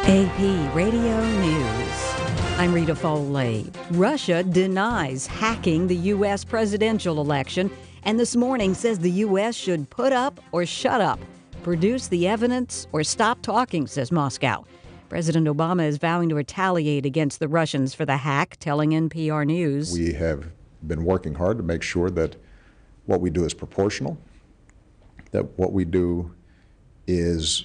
AP Radio News. I'm Rita Foley. Russia denies hacking the U.S. presidential election, and this morning says the U.S. should put up or shut up, produce the evidence or stop talking, says Moscow. President Obama is vowing to retaliate against the Russians for the hack, telling NPR News. We have been working hard to make sure that what we do is proportional, that what we do is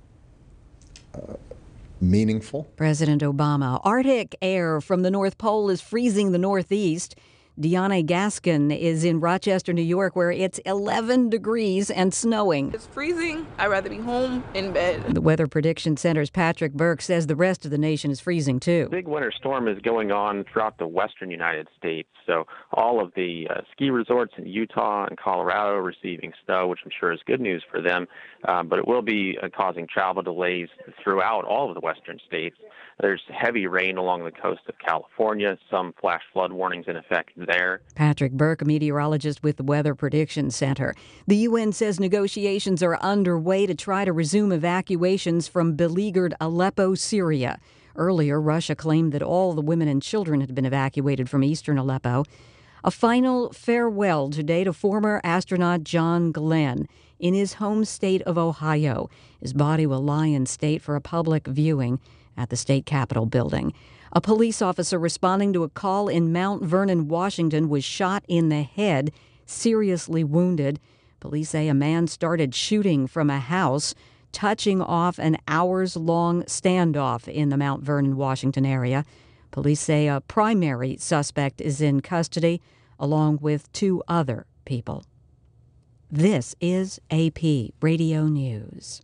meaningful. President Obama. Arctic air from the North Pole is freezing the Northeast. Deanna Gaskin is in Rochester, New York, where it's 11 degrees and snowing. It's freezing. I'd rather be home in bed. The Weather Prediction Center's Patrick Burke says the rest of the nation is freezing, too. Big winter storm is going on throughout the western United States. So all of the ski resorts in Utah and Colorado are receiving snow, which I'm sure is good news for them. But it will be causing travel delays throughout all of the western states. There's heavy rain along the coast of California, some flash flood warnings in effect there. Patrick Burke, a meteorologist with the Weather Prediction Center. The UN says negotiations are underway to try to resume evacuations from beleaguered Aleppo, Syria. Earlier, Russia claimed that all the women and children had been evacuated from eastern Aleppo. A final farewell today to former astronaut John Glenn in his home state of Ohio. His body will lie in state for a public viewing at the state capitol building. A police officer responding to a call in Mount Vernon, Washington, was shot in the head, seriously wounded. Police say a man started shooting from a house, touching off an hours-long standoff in the Mount Vernon, Washington area. Police say a primary suspect is in custody, along with 2 other people. This is AP Radio News.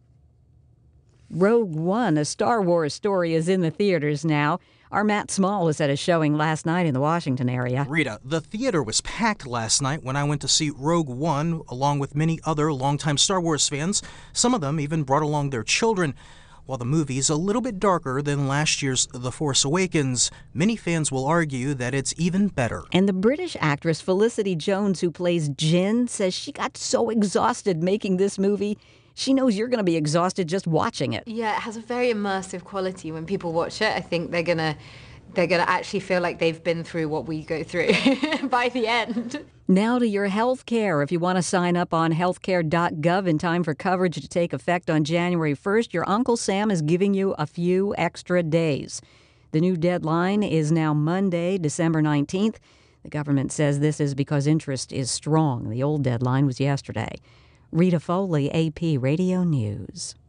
Rogue One, a Star Wars story, is in the theaters now. Our Matt Small was at a showing last night in the Washington area. Rita, the theater was packed last night when I went to see Rogue One, along with many other longtime Star Wars fans. Some of them even brought along their children. While the movie's a little bit darker than last year's The Force Awakens, many fans will argue that it's even better. And the British actress Felicity Jones, who plays Jyn, says she got so exhausted making this movie. She knows you're going to be exhausted just watching it. Yeah, it has a very immersive quality. When people watch it, I think they're gonna actually feel like they've been through what we go through by the end. Now to your health care. If you want to sign up on healthcare.gov in time for coverage to take effect on January 1st, your Uncle Sam is giving you a few extra days. The new deadline is now Monday, December 19th. The government says this is because interest is strong. The old deadline was yesterday. Rita Foley, AP Radio News.